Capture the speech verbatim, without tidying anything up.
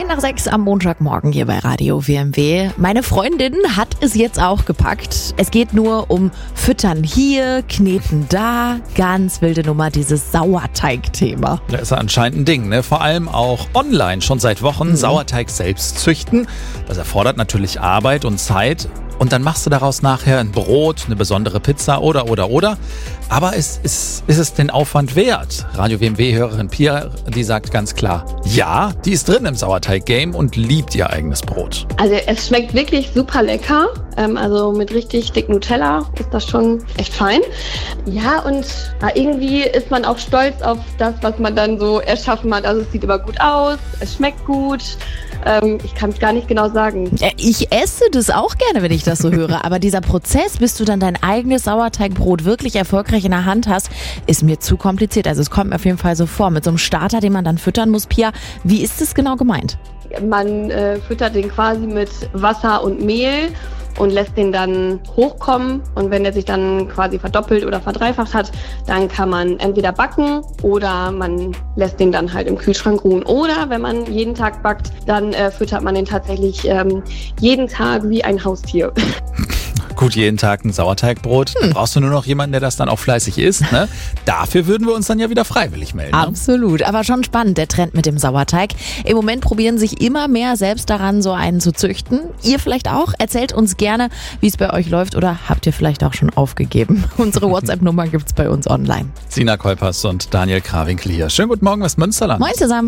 zehn nach sechs am Montagmorgen hier bei Radio W M W. Meine Freundin hat es jetzt auch gepackt. Es geht nur um Füttern hier, Kneten da. Ganz wilde Nummer, dieses Sauerteig-Thema. Das ist anscheinend ein Ding, ne? Vor allem auch online schon seit Wochen. Mhm. Sauerteig selbst züchten. Das erfordert natürlich Arbeit und Zeit. Und dann machst du daraus nachher ein Brot, eine besondere Pizza oder, oder, oder. Aber ist, ist, ist es den Aufwand wert? Radio W M W-Hörerin Pia, die sagt ganz klar, ja, die ist drin im Sauerteig-Game und liebt ihr eigenes Brot. Also es schmeckt wirklich super lecker. Ähm, also mit richtig dick Nutella ist das schon echt fein. Ja, und äh, irgendwie ist man auch stolz auf das, was man dann so erschaffen hat. Also es sieht immer gut aus, es schmeckt gut. Ähm, ich kann es gar nicht genau sagen. Ich esse das auch gerne, wenn ich das so höre. Aber dieser Prozess, bis du dann dein eigenes Sauerteigbrot wirklich erfolgreich in der Hand hast, ist mir zu kompliziert. Also es kommt mir auf jeden Fall so vor. Mit so einem Starter, den man dann füttern muss. Pia, wie ist das genau gemeint? Man äh, füttert den quasi mit Wasser und Mehl und lässt den dann hochkommen. Und wenn der sich dann quasi verdoppelt oder verdreifacht hat, dann kann man entweder backen oder man lässt den dann halt im Kühlschrank ruhen. Oder wenn man jeden Tag backt, dann äh, füttert man den tatsächlich ähm, jeden Tag wie ein Haustier. Gut, jeden Tag ein Sauerteigbrot. Hm. Da brauchst du nur noch jemanden, der das dann auch fleißig isst. Ne? Dafür würden wir uns dann ja wieder freiwillig melden. Ne? Absolut, aber schon spannend, der Trend mit dem Sauerteig. Im Moment probieren sich immer mehr selbst daran, so einen zu züchten. Ihr vielleicht auch? Erzählt uns gerne, wie es bei euch läuft, oder habt ihr vielleicht auch schon aufgegeben? Unsere WhatsApp-Nummer gibt's bei uns online. Sina Kolpers und Daniel Krawinkel hier. Schönen guten Morgen aus Münsterland. Moin zusammen.